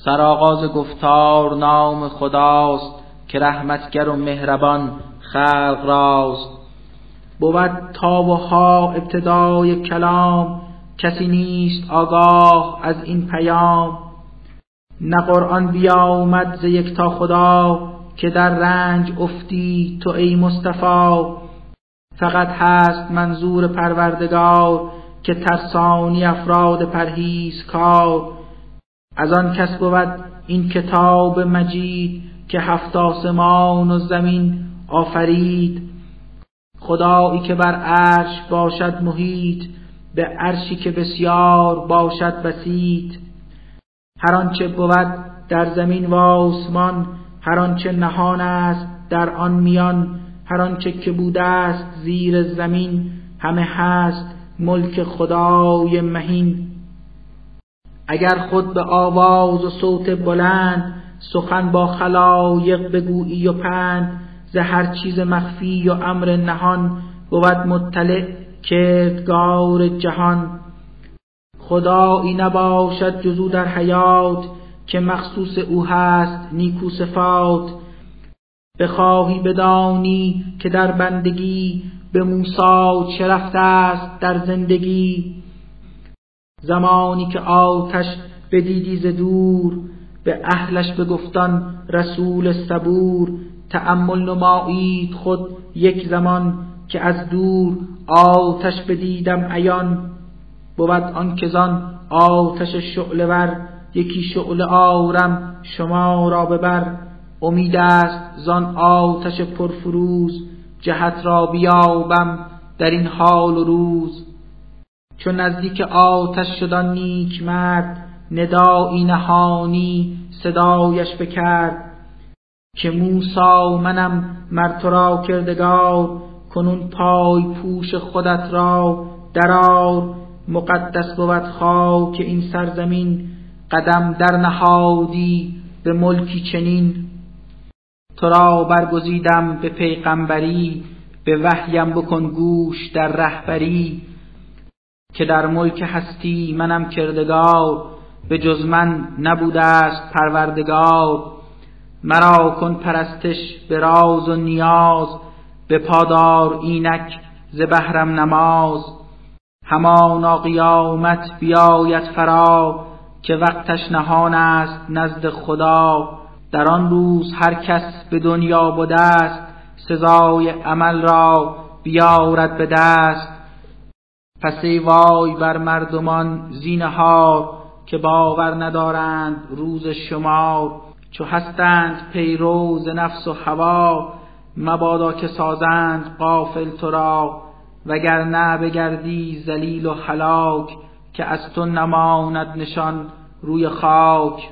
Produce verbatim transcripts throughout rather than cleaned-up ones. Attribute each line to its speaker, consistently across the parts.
Speaker 1: سرآغاز گفتار نام خداست، که رحمتگر و مهربان خلق راست. بود تا و ها ابتدای کلام، کسی نیست آگاه از این پیام. نه قرآن بیامد ز یکتا خدا، که در رنج افتی تو ای مصطفی. فقط هست منظور پروردگار، که ترسانی افراد پرهیزکار. از آن کس بود این کتاب مجید، که هفت آسمان و زمین آفرید. خدایی که بر عرش باشد محیط، به عرشی که بسیار باشد بسیط. هر آنچه بود در زمین و آسمان، هر آنچه نهان است در آن میان. هر آنچه که بوده است زیر زمین، همه هست ملک خدای مهین. اگر خود به آواز و صوت بلند، سخن با خلایق بگویی و پند. ز هر چیز مخفی و امر نهان، بود مطلع کردگار جهان. خدایی نباشد جز او در حیات، که مخصوص او هست نیکو صفات. بخواهی بدانی که در بندگی، به موسی چه رفته است در زندگی. زمانی که آتش بدیدی ز دور، به اهلش بگفتان رسول صبور. تأمل نمایید خود یک زمان، که از دور آتش بدیدم عیان. بود آن که زان آتش شعله ور، یکی شعله آرم شما را ببر. امید است زان آتش پرفروز، جهت را بیابم در این حال و روز. چون نزدیک آتش شد آن نیک مرد، ندایی نهانی صدایش بکرد. که موسی منم مر تو را کردگار، کنون پای پوش خودت را درآر. مقدس بود خاک این سرزمین، قدم در نهادی به ملکی چنین. تو را برگزیدم به پیغمبری، به وحیم بکن گوش در رهبری. که در ملک هستی منم کردگار، به جز من نبوده است پروردگار. مرا کن پرستش به راز و نیاز، به پادار اینک ز بهرم نماز. همانا قیامت بیاید فرا، که وقتش نهان است نزد خدا. در آن روز هر کس به دنیا بوده است، سزای عمل را بیارد به دست. پس ای وای بر مردمان زینهار، که باور ندارند روز شمار. چو هستند پیرو ز نفس و هوا، مبادا که سازند غافل تو را. وگرنه بگردی ذلیل و هلاک، که از تو نماند نشان روی خاک.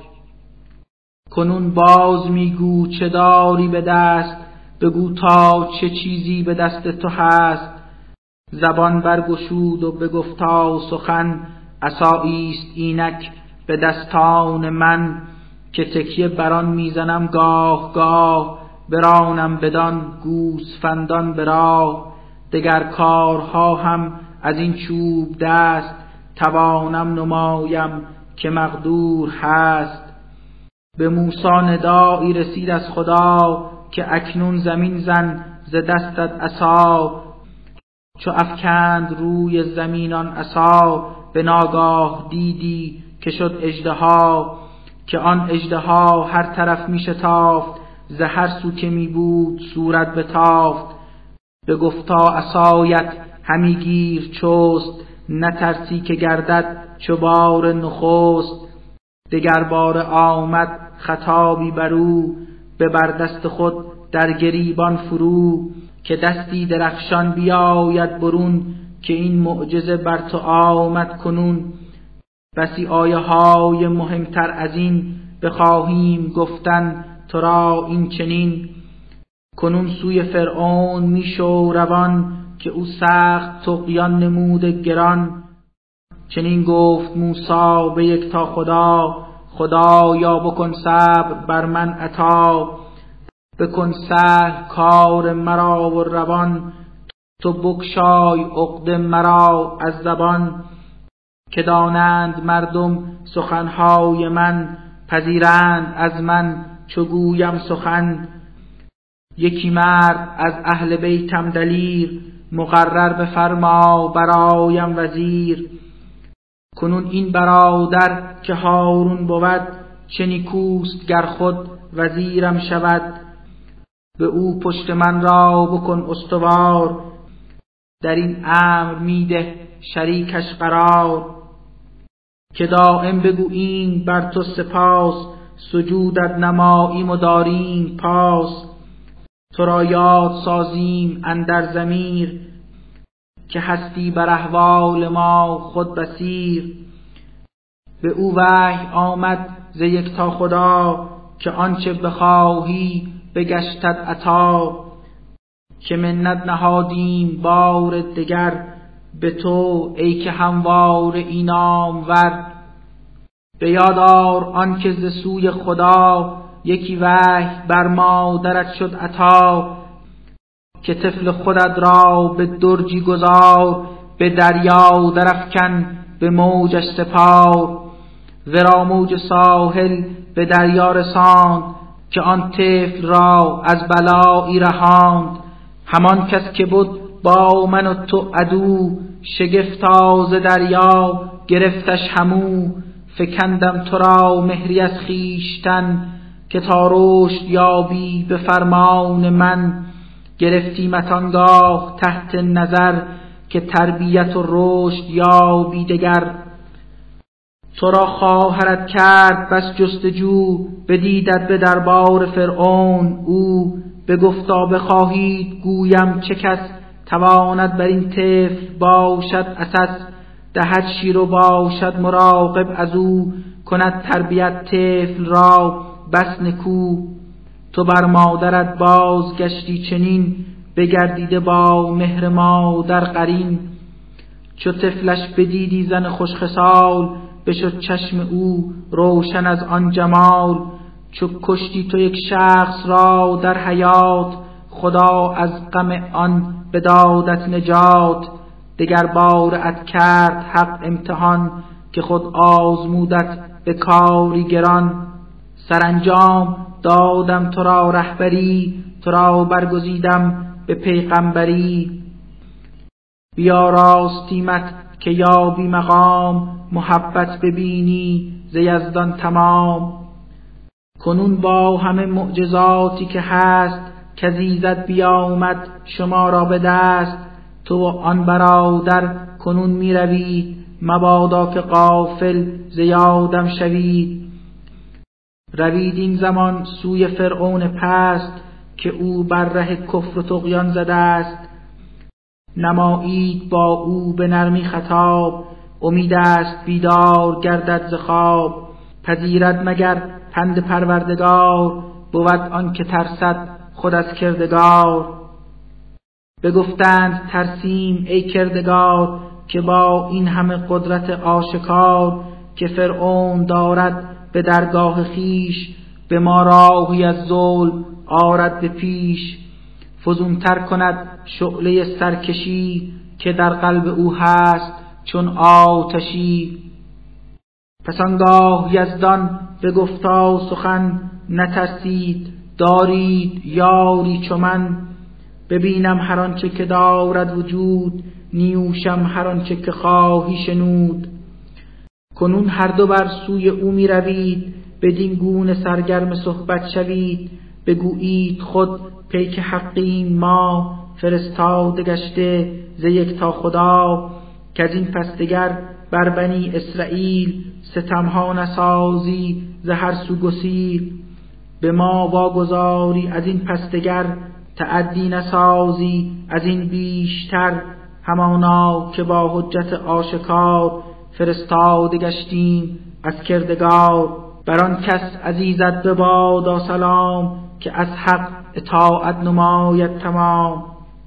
Speaker 1: کنون باز میگو چه داری به دست، بگو تا چه چیزی به دست تو هست. زبان برگشود و بگفتا سخن، عصاییست اینک به دستان من. که تکیه بران میزنم گاه گاه، برانم بدان گوسفندان به راه. دگر کارها هم از این چوب دست، توانم نمایم که مقدور هست. به موسی ندایی رسید از خدا، که اکنون زمین زن ز دستت عصا. چو افکند روی زمینان عصا، به ناگاه دیدی که شد اژدها. که آن اژدها هر طرف می شتافت، ز هر سو که می بود صورت بتافت. بگفتا عصایت همی گیر چست، نترسی که گردد چو بار نخست. دگر بار آمد خطابی برو، ببر دست خود در گریبان فرو. که دستی درخشان بیاید برون، که این معجزه بر تو آمد کنون. بسی آیه های مهمتر از این، بخواهیم گفتن تو را این چنین. کنون سوی فرعون میشو روان، که او سخت طغیان نموده گران. چنین گفت موسی به یکتا خدا، خدایا بکن صبر بر من عطا. بکن سهل کار مرا و روان، تو بگشای عقد مرا از زبان. که دانند مردم سخنهای من، پذیرند از من چو گویم سخن. یکی مرد از اهل بیتم دلیر، مقرر بفرما برایم وزیر. کنون این برادر که هارون بود، چه نیکوست گر خود وزیرم شود. به او پشت من را بکن استوار، در این امر میده شریکش قرار. که دائم بگوییم بر تو سپاس، سجودت نماییم و داریم پاس. تو را یاد سازیم اندر ضمیر، که هستی بر احوال ما خود بصیر. به او وحی آمد ز یکتا خدا، که آنچه بخواهی بگشتت عطا. که منت نهادیم بار دگر، به تو ای که هموار این نامور. به یاد آر آن که ز سوی خدا، یکی وحی بر مادرت شد عطا. که طفل خودت را به درجی گذار، به دریا درافکن به موجش سپار. ورا موج ساحل به دریا رساند، که آن طفل را از بلایی رهاند. همان کس که بود با من و تو عدو، شگفتا ز دریا گرفتش همو. فکندم تو را مهری از خویشتن، که تا رشد یابی به فرمان من. گرفتیمت آنگاه تحت نظر، که تربیت و رشد یابی دگر. تو را خواهرت کرد بس جستجو، بدیدت به دربار فرعون او. بگفتا بخواهید گویم چه کس، تواند بر این طفل باشد اساس. دهد شیر و باشد مراقب از او، کند تربیت طفل را بس نکو. تو بر مادرت بازگشتی چنین، بگردیده با مهر مادر قرین. چو طفلش بدیدی زن خوش خصال، بشد چشم او روشن از آن جمال. چو کشتی تو یک شخص را در حیات، خدا از غم آن بدادت نجات. دگر بارت کرد حق امتحان، که خود آزمودت به کاری گران. سرانجام دادم تو را رهبری، تو را برگزیدم به پیغمبری. بیا راستیمت که یابی مقام، محبت ببینی ز یزدان تمام. کنون با همه معجزاتی که هست، کزیزد بیامد شما را به دست. تو و آن برادر کنون می روید، مبادا که غافل ز یادم شوید. روید این زمان سوی فرعون پست، که او بر ره کفر و طغیان زده است. نمایید با او به نرمی خطاب، امید است بیدار گردد ز خواب. پذیرد مگر پند پروردگار، بود آن که ترسد خود از کردگار. بگفتند ترسیم ای کردگار، که با این همه قدرت آشکار. که فرعون دارد به درگاه خیش، به ما راهی از ظلم آرد به پیش. فزونتر کند شعله سرکشی، که در قلب او هست چون آتشی. پس آنگاه یزدان بگفتا سخن، نترسید دارید یاری چو من. ببینم هر آنچه که دارد وجود، نیوشم هر آنچه که خواهی شنود. کنون هر دو بر سوی او می روید، بدین گونه سرگرم صحبت شوید. بگویید خود پیک حقیم ما، فرستاده گشته ز یکتا خدا. که از این پس دگر بر بنی اسرائیل، ستمها نسازی ز هر سو گسیل. به ما واگذاری از این پس دگر، تعدی نسازی از این بیشتر. همانا که با حجت آشکار، فرستاده گشتیم از کردگار. بر آن کس عزیزت ببادا سلام، که از حق اطاعت نماید تمام.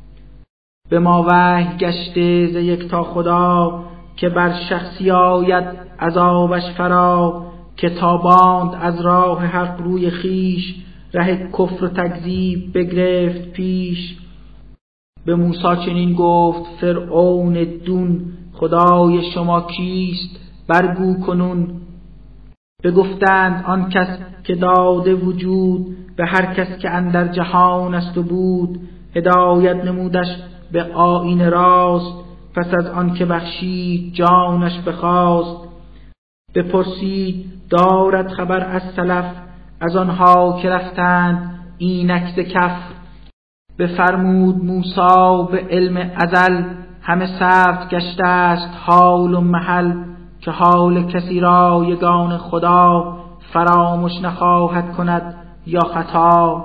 Speaker 1: به ما وحی گشته ز یکتا خدا، که بر شخصی آید عذابش فرا. که تاباند از راه حق روی خیش، ره کفر و تکذیب بگرفت پیش. به موسی چنین گفت فرعون دون، خدای شما کیست برگو کنون. بگفتند آن کس که داده وجود به هر کس که اندر جهان است و بود، هدایت نمودش به آیین راست، پس از آن که بخشید جانش بخواست. بپرسید دارد خبر از سلف، از آنها که رفتند اینک ز کف. بفرمود موسی به علم ازل، همه ثبت گشته است حال و محل، که حال کسی را یگان خدا، فراموش نخواهد کند یا خطا.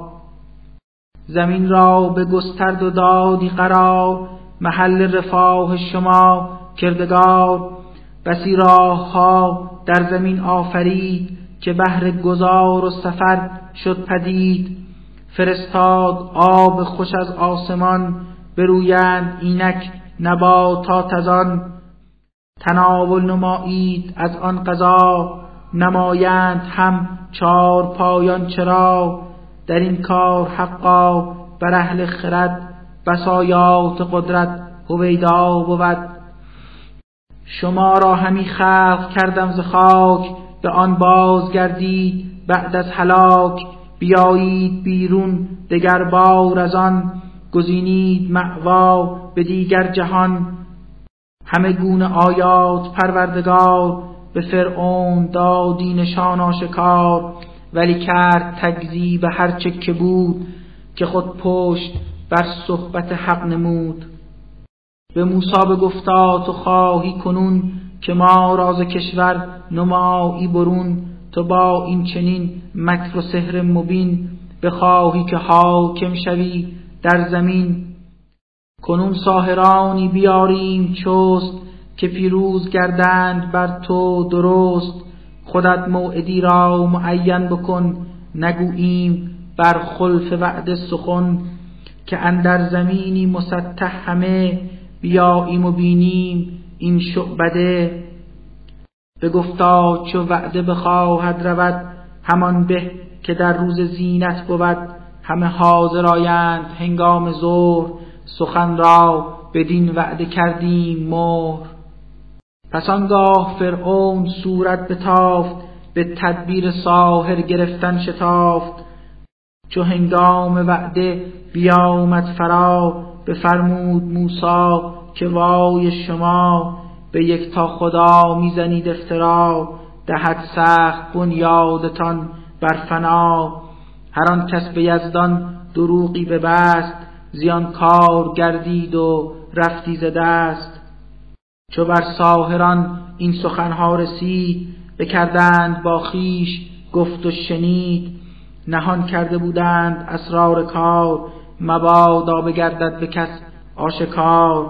Speaker 1: زمین را بگسترد و دادی قرار، محل رفاه شما کردگار. بسی راه ها در زمین آفرید، که بهر گذار و سفر شد پدید. فرستاد آب خوش از آسمان، برویند اینک نباتات از آن. تناول نمایید از آن غذا، نمایند هم چار پایان چرا. در این کار حقا بر اهل خرد، بسایات قدرت هویدا بود. شما را همی خلق کردم ز خاک، به آن بازگردید بعد از هلاک. بیایید بیرون دگر بار از آن، گزینید مأوا به دیگر جهان. همه گونه آیات پروردگار، به فرعون دادی نشان آشکار. ولی کرد تکذیب هر چه که بود، که خود پشت بر صحبت حق نمود. به موسی بگفتا تو خواهی کنون، که ما راز کشور نمایی برون. تو با این چنین مکر و سحر مبین، بخواهی که حاکم شوی در زمین. کنون ساحرانی بیاریم چست، که پیروز گردند بر تو درست. خودت موعدی را معین بکن، نگوییم بر خلف وعده سخن. که اندر زمینی مسطح همه، بیاییم و بینیم این شعبده. بگفتا چو وعده بخواهد رود، همان به که در روز زینت بود. همه حاضر آیند هنگام ظهر، سخن را بدین وعده کردیم مهر. پس آنگاه فرعون صورت بتافت، به تدبیر ساحر گرفتن شتافت. چو هنگام وعده بیامد فرا، بفرمود موسی که وای شما، به یک تا خدا میزنید افترا. دهد سخت بنیادتان بر فنا، هر آن کس به یزدان دروغی ببست. زیان کار گردید و رفتی ز دست. چو بر ساحران این سخنها رسید، بکردند با خویش گفت و شنید. نهان کرده بودند اسرار کار، مبادا بگردد به کس آشکار.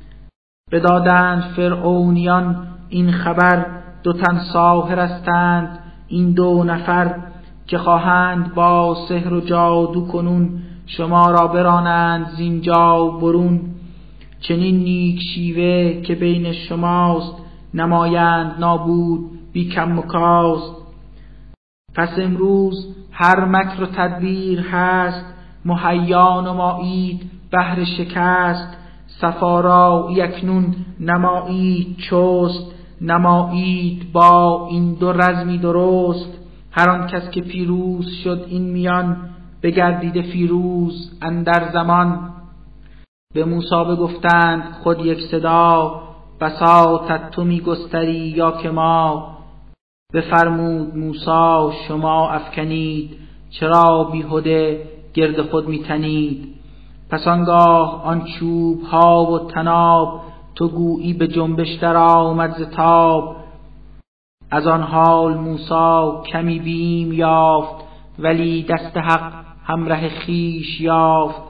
Speaker 1: بدادند فرعونیان این خبر، دو تن ساحر هستند این دو نفر. که خواهند با سحر و جادو کنون، شما را برانند زینجا برون. چنین نیک شیوه که بین شماست، نمایند نابود بی کم و کاست. پس امروز هر مکر و تدبیر هست، مهیا نمایید بهر شکست. صفا را اکنون نمایید چست، نمایید با این دو رزمی درست. هر آن کس که پیروز شد این میان، بگردیده فیروز اندر زمان. به موسی بگفتند خود یک صدا، بساطت تو می گستری یا که ما. بفرمود موسی شما افکنید، چرا بیهوده گرد خود می تنید. پس آنگاه آن چوب ها و تناب، تو گویی به جنبش در آمد ز تاب. از آن حال موسی کمی بیم یافت، ولی دست حق همره خیش یافت.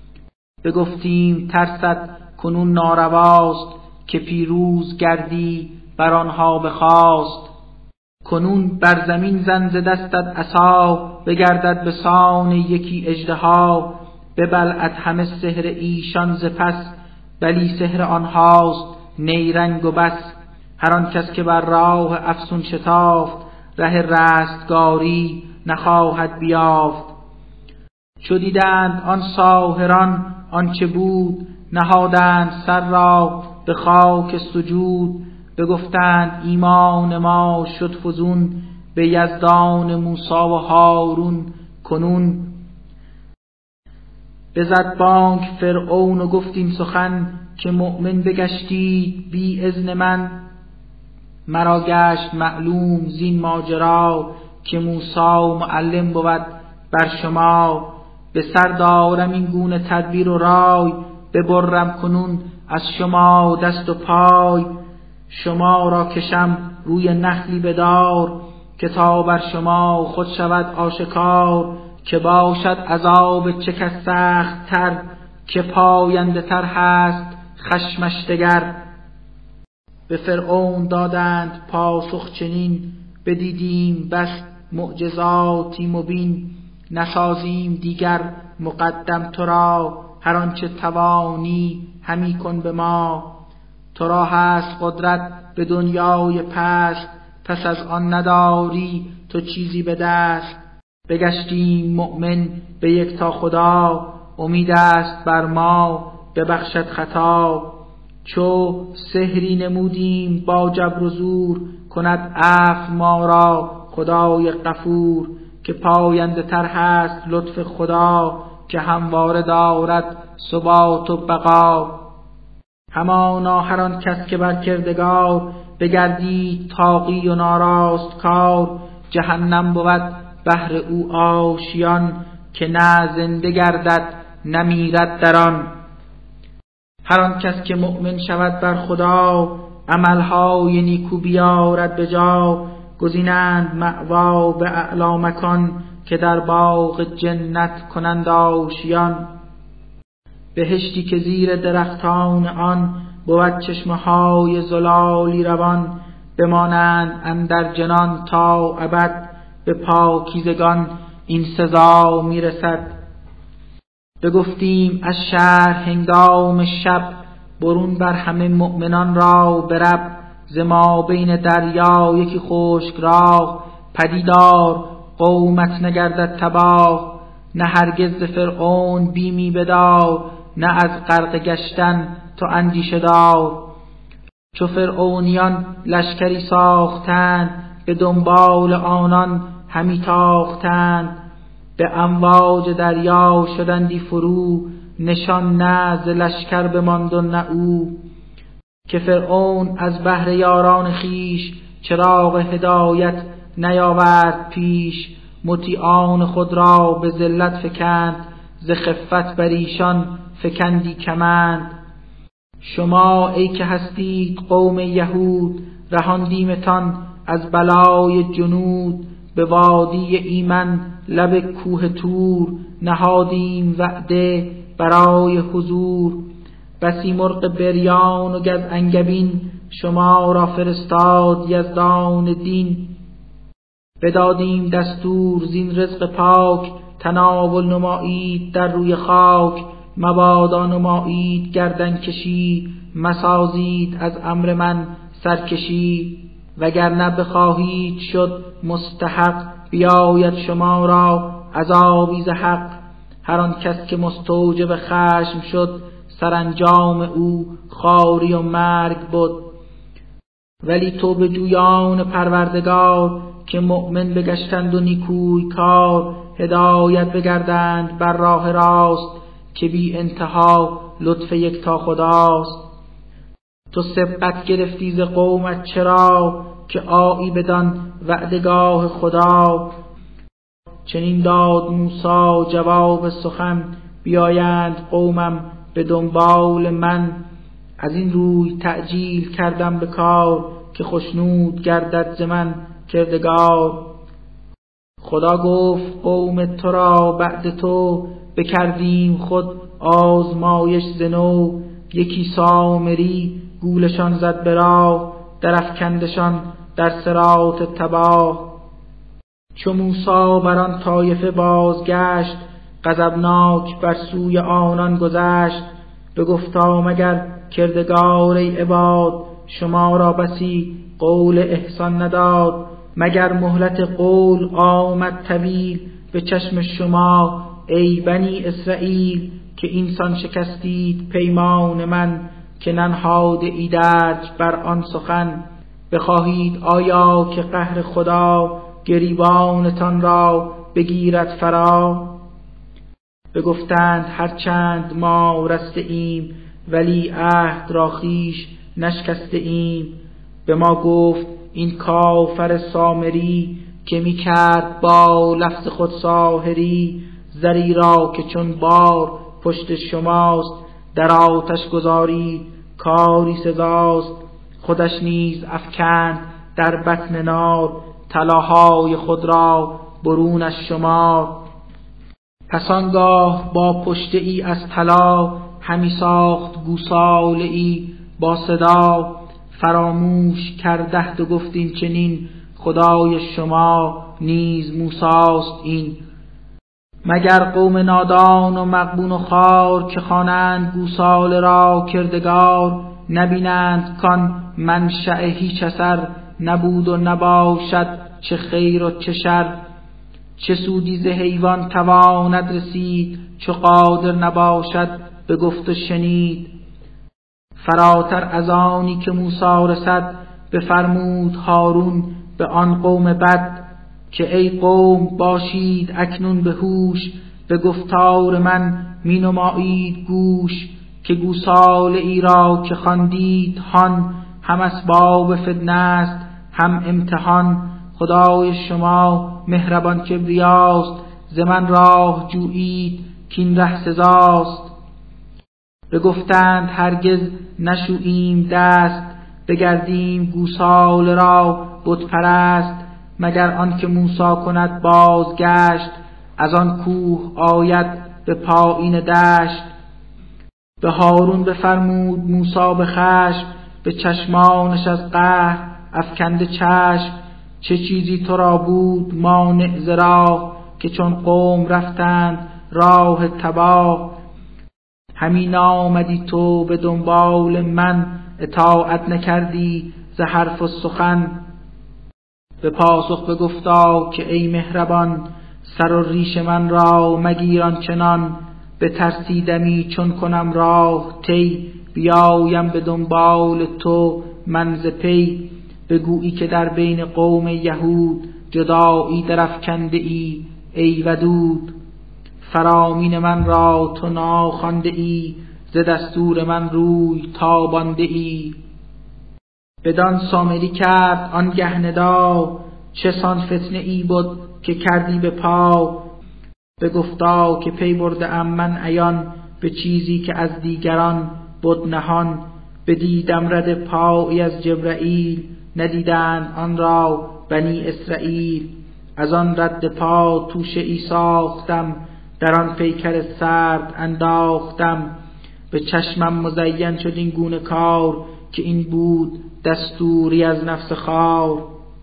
Speaker 1: بگفتیم ترست کنون نارواست، که پیروز گردی بر آنها بخواست. کنون بر زمین زن ز دستت عصا، بگردد به سان یکی اژدها. ببلعد همه سحر ایشان ز پس، بلی سحر آنهاست نیرنگ و بس. هر آن کس که بر راه افسون شتافت، ره رستگاری نخواهد بیافت. چو دیدند آن ساحران آنچه بود، نهادند سر را به خاک سجود. بگفتند ایمان ما شد فزون، به یزدان موسی و هارون کنون. بزد بانگ فرعون و گفت این سخن که مؤمن بگشتید بی اذن من. مرا گشت معلوم زین ماجرا که موسی معلم بود بر شما. به سر دارم این گونه تدبیر و رای، ببرم کنون از شما دست و پای. شما را کشم روی نخلی بدار، که تا بر شما خود شود آشکار. که باشد عذاب چه کس سخت تر، که پاینده تر هست خشمش دگر. به فرعون دادند پاسخ چنین، بدیدیم بس معجزاتی مبین. نسازیم دیگر مقدم تو را، هر آنچه توانی همی کن به ما. تو را هست قدرت به دنیای پست، پس از آن نداری تو چیزی به دست. بگشتیم مؤمن به یک تا خدا، امید است بر ما ببخشد خطا. چو سحری نمودیم با جبر و زور، کند عفو ما را خدای غفور. که پاینده تر هست لطف خدا، که همواره دارد ثبات و بقا. همانا هر آن کس که بر کردگار، بگردید طاغی و ناراست کار. جهنم بود بهر او آشیان، که نه زنده گردد نمیرد در آن. هر آن کس که مؤمن شود بر خدا، عملهای نیکو بیارد به جا. گزینند مأوا به اعلی مکان، که در باغ جنت کنند آشیان. بهشتی که زیر درختان آن، بود چشمه های زلالی روان. بمانند اندر جنان تا ابد، به پاکیزگان این سزا میرسد. بگفتیم از شهر هنگام شب، برون بر همه مؤمنان را برب. ز ما بین دریا یکی خشک راه، پدیدار قومت نگردد تباه. نه هرگز ز فرعون بیمی بدار، نه از غرق گشتن تو اندیشه دار. چو فرعونیان لشکری ساختند، به دنبال آنان همی تاختند. به امواج دریا شدندی فرو، نشان نه ز لشکر بماند و نه او. که فرعون از بهر یاران خیش، چراغ هدایت نیاورد پیش. مطیعان خود را به ذلت فکند، ز خفت بر ایشان فکندی کمند. شما ای که هستید قوم یهود، رهاندیمتان از بلای جنود. به وادی ایمن لب کوه طور، نهادیم وعده برای حضور. بسی مرغ بریان و گز انگبین، شما را فرستاد یزدان دین. بدادیم دستور زین رزق پاک، تناول نمایید در روی خاک. مبادا نمایید گردن کشی، مسازید از امر من سرکشی. وگرنه بخواهید شد مستحق، بیاید شما را عذابی ز حق. هر آن کس که مستوجب خشم شد، سرانجام او خواری و مرگ بود. ولی توبه جویان پروردگار، که مؤمن بگشتند و نیکوی کار. هدایت بگردند بر راه راست، که بی انتها لطف یکتا خداست. تو سبقت گرفتی ز قومت چرا، که آیی بدان وعدگاه خدا. چنین داد موسی جواب سخن، بیایند قومم به دنبال من. از این روی تعجیل کردم به کار، که خشنود گردد ز من کردگار. خدا گفت قوم تو را بعد تو، بکردیم خود آزمایش ز نو. یکی سامری گولشان زد به راه، درافکندشان در صراط تباه. چو موسی بر آن طایفه بازگشت، غضبناک بر سوی آنان گذشت. بگفتا مگر کردگار ای عباد، شما را بسی قول احسان نداد. مگر مهلت قول آمد طویل، به چشم شما ای بنی اسرائیل. که اینسان شکستید پیمان من، که ننهاده ایدرج بر آن سخن. بخواهید آیا که قهر خدا، گریبانتان را بگیرد فرا. بگفتند هرچند ما رسته ایم، ولی عهد را خویش نشکسته ایم. به ما گفت این کافر سامری، که می کرد با لفظ خود ساحری. زری را که چون بار پشت شماست، در آتش گذارید کاری سزاست. خودش نیز افکند در بطن نار، طلاهای خود را برون از شمار. پس آنگاه با پشته ای از طلا، همی ساخت گوساله ای با صدا. فراموش کرده و گفت این چنین، خدای شما نیز موسیست این. مگر قوم نادان و مغبون و خوار، که خوانند گوساله را کردگار. نبینند کان منشأ هیچ اثر، نبود و نباشد چه خیر و چه شر. چه سودی ز حیوان تواند رسید، چو قادر نباشد به گفت و شنید. فراتر از آنی که موسی رسد، بفرمود هارون به آن قوم بد. که ای قوم باشید اکنون به هوش، به گفتار من می نمایید گوش. که گوساله ای را که خواندید هان، هم اسباب فتنه است هم امتحان. خدای شما مهربان کبریاست، ز من راه جویید کین ره سزاست. بگفتند هرگز نشوییم دست، بگردیم گوساله را بت پرست. مگر آن که موسی کند بازگشت، از آن کوه آید به پایین دشت. به هارون بفرمود موسی به خشم، به چشمانش از قهر افکنده چشم. چه چیزی تو را بود مانع ز راه، که چون قوم رفتند راه تباه. همین آمدی تو به دنبال من، اطاعت نکردی ز حرف و سخن. به پاسخ بگفتا که ای مهربان، سر و ریش من را مگیران چنان. به ترسیدمی چون کنم راه طی، بیایم به دنبال تو من ز پی. بگویی که در بین قوم یهود، جدایی درافکنده ای ای ودود. فرامین من را تو ناخوانده ای، ز دستور من روی تابانده ای. بدان سامری کرد آنگه ندا، چه سان فتنه ای بود که کردی به پا. بگفتا که پی برده ام من عیان، به چیزی که از دیگران بود نهان. بدیدم رد پایی از جبرائیل، ندیدند آن را بنی اسرائیل. از آن رد پا توشه ای ساختم، در آن پیکر سرد انداختم. به چشمم مزین شد این گونه کار، که این بود دستوری از نفس خار.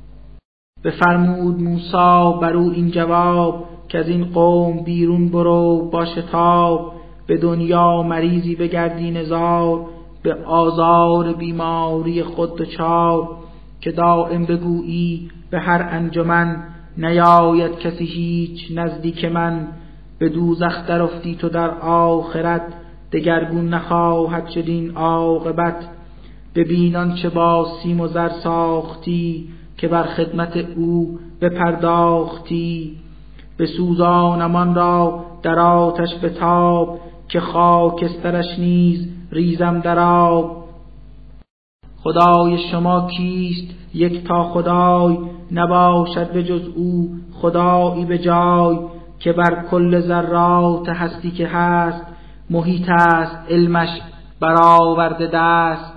Speaker 1: بفرمود موسی بر او این جواب، که از این قوم بیرون برو با شتاب. به دنیا مریضی بگردی نزار، به آزار بیماری خود دچار. که دائم بگویی به هر انجمن، نیاید کسی هیچ نزدیک من. به دوزخ در افتی تو در آخرت، دگرگون نخواهد شد این عاقبت. ببین آنچه با سیم و زر ساختی، که بر خدمت او بپرداختی. بسوزانم آن را در آتش بتاب، که خاکسترش نیز ریزم در آب. خدای شما کیست یک تا خدای، نباشد به جز او خدایی به جای. که بر کل ذرات هستی که هست، محیط است علمش برآورده دست.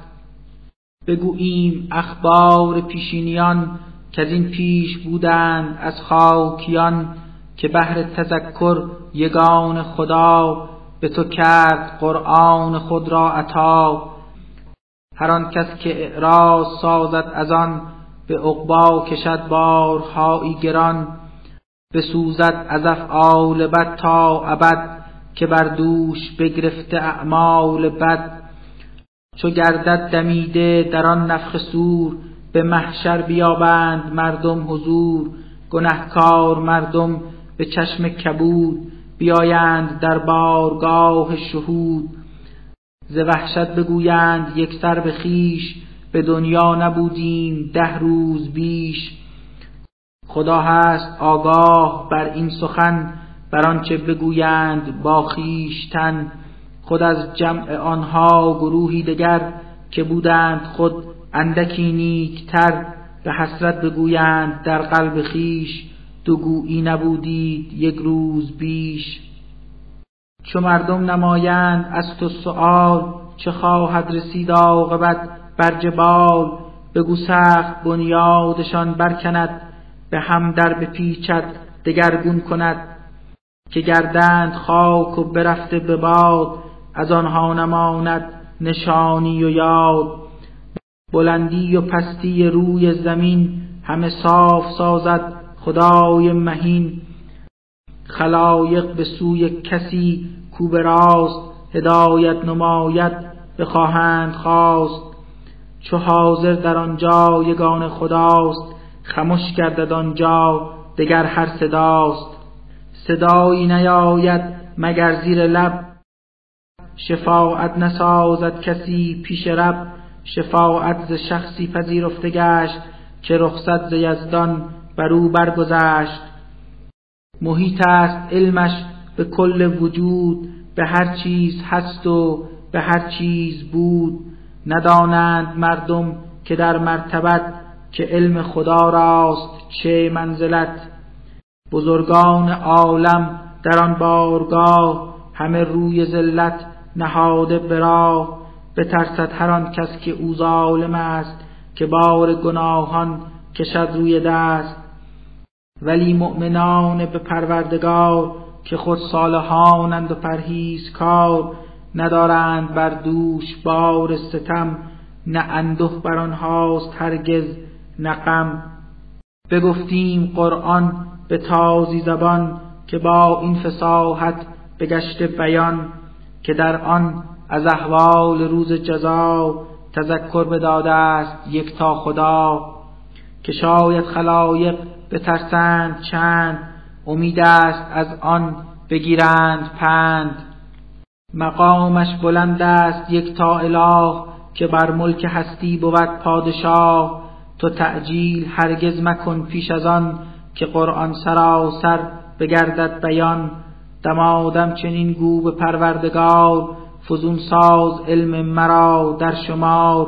Speaker 1: بگوییم اخبار پیشینیان، که از این پیش بودند از خاکیان. که بهر تذکر یگان خدا، به تو کرد قرآن خود را عطا. هر آن کس که اعراض سازد از آن، به عقبا کشد بارهایی گران. بسوزد از افعال بد تا ابد، که بر دوش بگرفته اعمال بد. چو گردد دمیده در آن نفخ صور، به محشر بیابند مردم حضور. گنهکار مردم به چشم کبود، بیایند در بارگاه شهود. ز وحشت بگویند یک سر به خویش، به دنیا نبودیم ده روز بیش. خدا هست آگاه بر این سخن، بر آنچه بگویند با خویشتن. خود از جمع آنها گروهی دگر، که بودند خود اندکی نیکتر. به حسرت بگویند در قلب خویش، دو گویی نبودید یک روز بیش. چو مردم نمایند از تو سؤال، چه خواهد رسید عاقبت بر جبال. بگو سخت بنیادشان برکند، به هم در بپیچد دگرگون کند. که گردند خاک و برفته به باد، از آنها نماند نشانی و یاد. بلندی و پستی روی زمین، همه صاف سازد خدای مهین. خلایق به سوی کسی کو به راست، هدایت نماید بخواهند خواست. چو حاضر در آنجا یگان خداست، خمش گردد آنجا دگر هر صداست. صدایی نیاید مگر زیر لب، شفاعت نسازد کسی پیش رب. شفاعت ز شخصی پذیرفته گشت، که رخصت ز یزدان بر او برگذشت. محیط است علمش به کل وجود، به هر چیز هست و به هر چیز بود. ندانند مردم که در مرتبت، که علم خدا راست چه منزلت. بزرگان عالم در آن بارگاه، همه روی ذلت نهاده به راه. بترسد هر آن کس که او ظالم است، که بار گناهان کشد روی دست. ولی مؤمنان به پروردگار، که خود صالحانند و پرهیزکار. ندارند بر دوش بار ستم، نه اندوه بر آنهاست هرگز نه غم. بگفتیم قرآن به تازی زبان، که با این فصاحت بگشت بیان. که در آن از احوال روز جزا، تذکر بداده است یکتا خدا. که شاید خلایق بترسند چند، امید است از آن بگیرند پند. مقامش بلند است یکتا اله، که بر ملک هستی بود پادشاه. تو تعجیل هرگز مکن پیش از آن، که قرآن سراسر بگردد بیان. دمادم چنین گو به پروردگار، فزون ساز علم مرا در شمار.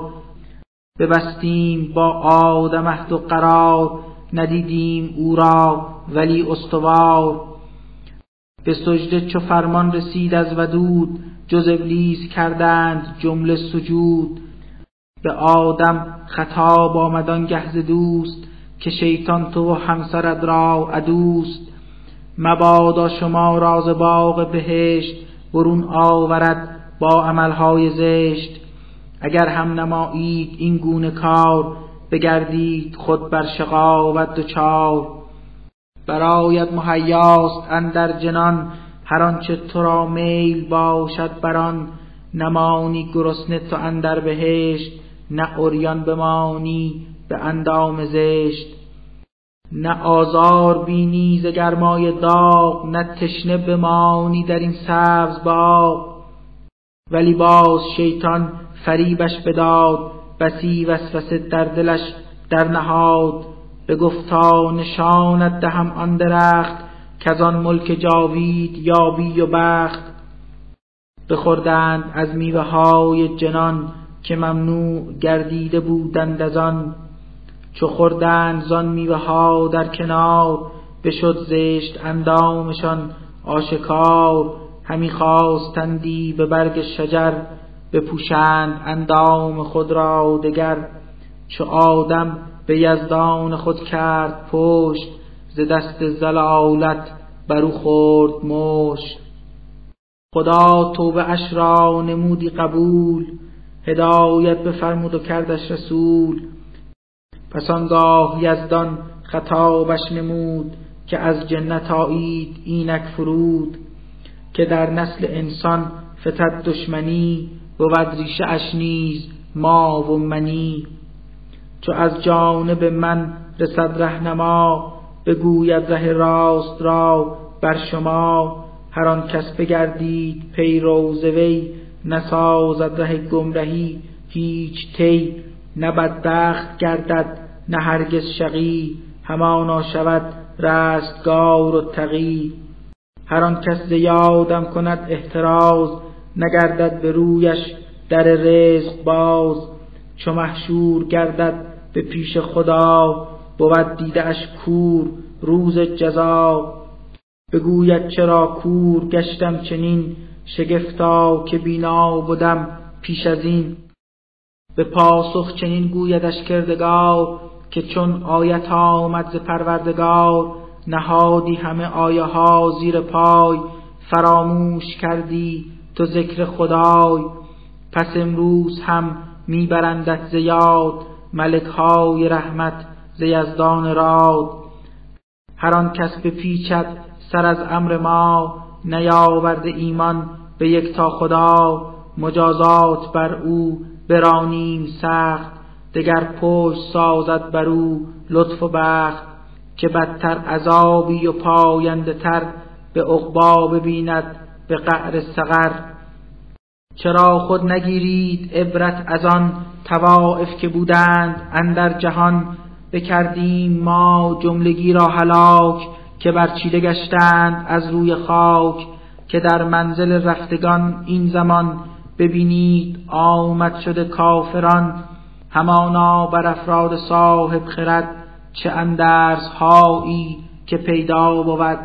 Speaker 1: ببستیم با آدم عهد و قرار، ندیدیم او را ولی استوار. به سجده چو فرمان رسید از ودود، جز ابلیس کردند جمله سجود. به آدم خطاب آمد آنگه ز دوست، که شیطان تو و همسرت را عدوست. مبادا شما را ز باغ بهشت، برون آورد با عملهای زشت. اگر هم نمایید این گونه کار، بگردید خود بر شقاوت دچار. برایت مهیاست اندر جنان، هر آنچه تو را میل باشد بران. نمانی گرسنه تو اندر بهشت، نه عریان بمانی به اندام زشت. نه آزار بینی ز گرمای داغ، نه تشنه بمانی در این سبز باغ. ولی باز شیطان فریبش بداد، بسی وسوسه در دلش در نهاد. بگفتا نشانت دهم آن درخت، کز آن ملک جاوید یابی و بخت. بخوردند از میوه های جنان، که ممنوع گردیده بودند از آن. چو خوردند زان میوه ها در کنار، بشد زشت اندامشان آشکار. همی خواستندی به برگ شجر، بپوشند اندام خود را دگر. چو آدم به یزدان خود کرد پشت، ز دست ضلالت برو خورد مشت. خدا توبه اش را نمودی قبول، هدایت بفرمود و کردش رسول. پس آنگاه یزدان خطابش نمود، که از جنت آیید اینک فرود. که در نسل انسان فتد دشمنی، بود ریشه اش نیز ما و منی. چو از جانب من رسد رهنما، بگوید ره راست را بر شما. هر آن کس بگردید پیرو ز وی، نسازد ره گمرهی هیچ طی. نه بدبخت گردد نه هرگز شقی، همانا شود رستگار و تقی. هر آن کس ز یادم کند احتراز، نگردد به رویش در رزق باز. چو محشور گردد به پیش خدا، بود دیده اش کور روز جزا. بگوید چرا کور گشتم چنین، شگفتا که بینا بودم پیش از این. به پاسخ چنین گویدش کردگار، که چون آیت آمد ز پروردگار. نهادی همه آیه ها زیر پای، فراموش کردی تو ذکر خدای. پس امروز هم میبرندت ز یاد، ملک های رحمت ز یزدان راد. هر آن کس بپیچد سر از امر ما، نیاورده ایمان به یکتا خدا. مجازات بر او برانیم سخت، دگر پشت سازد بر او لطف و بخت. که بدتر عذابی و پاینده تر، به عقبی ببیند به قعر سقر. چرا خود نگیرید عبرت از آن طوایف که بودند اندر جهان؟ بکردیم ما جملگی را هلاک، که برچیده گشتند از روی خاک. که در منزل رفتگان این زمان، ببینید آمد شده کافران. همانا بر افراد صاحب خرد، چه اندرز هایی که پیدا بود.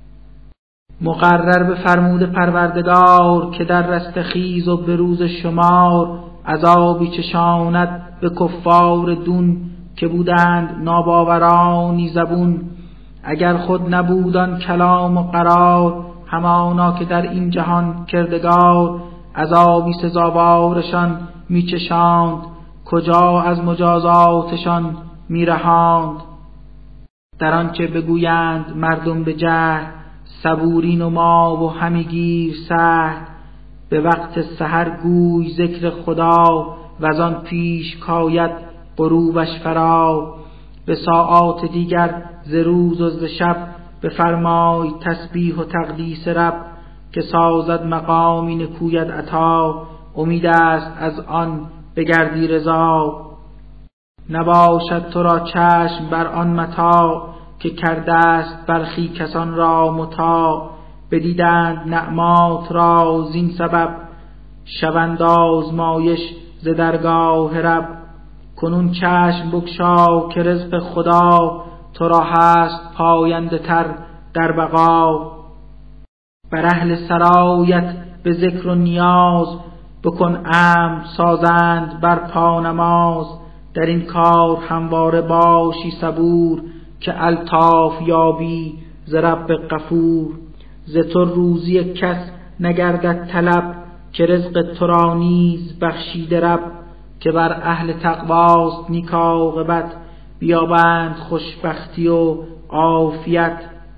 Speaker 1: مقرر به فرمود پروردگار، که در رستخیز و به روز شمار. عذابی چشاند به کفار دون، که بودند ناباورانی زبون. اگر خود نبودان کلام و قرار، همانا که در این جهان کردگار. عذابی سزاوارشان میچشاند، کجا از مجازاتشان میرهاند. در آنچه بگویند مردم به جهل، صبوری نما و همی گیر سهل. به وقت سحر گوی ذکر خدا، وزان پیش کاید غروبش فرا. به ساعات دیگر ز روز و ز شب، بفرمای تسبیح و تقدیس رب. که سازد مقامی نکوید عطا، امید است از آن بگردی رضا. نباشد تو را چشم بر آن متاع، که کرده است برخی کسان را مطاع. بدیدند نعمات را زین سبب، شوند آزمایش ز درگاه رب. کنون چشم بگشا که رزق خدا، تو را هست پاینده تر در بقا. بر اهل سرایت به ذکر و نیاز، بکن امر سازند بر پا نماز. در این کار همواره باشی صبور، که الطاف یابی ز رب غفور. ز تو روزی کس نگردد طلب، که رزق تو را نیز بخشیده رب. که بر اهل تقواست نیک عاقبت، بیابند خوشبختی و عافیت.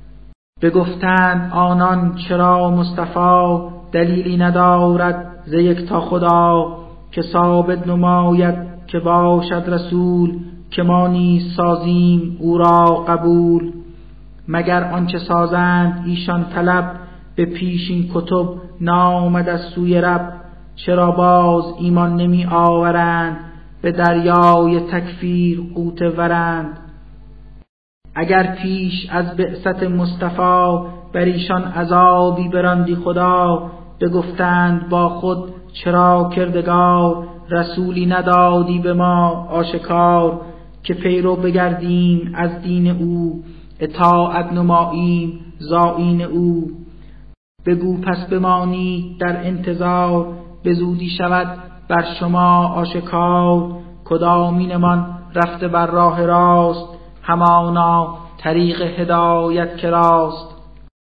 Speaker 1: بگفتند آنان چرا مصطفی، دلیلی ندارد ز یکتا خدا. که ثابت نماید که باشد رسول، که ما نیز سازیم او را قبول. مگر آنچه سازند ایشان طلب، به پیشین کتب نامد از سوی رب. چرا باز ایمان نمی آورند، به دریای تکفیر غوطه ورند. اگر پیش از بعثت مصطفی، بر ایشان عذابی براندی خدا. بگفتند با خود چرا کردگار، رسولی ندادی به ما آشکار. که پیرو بگردیم از دین او، اطاعت نماییم زائین او. بگو پس بمانید در انتظار، به زودی شود بر شما آشکار. کدامینمان رفته بر راه راست، همانا طریق هدایت که راست.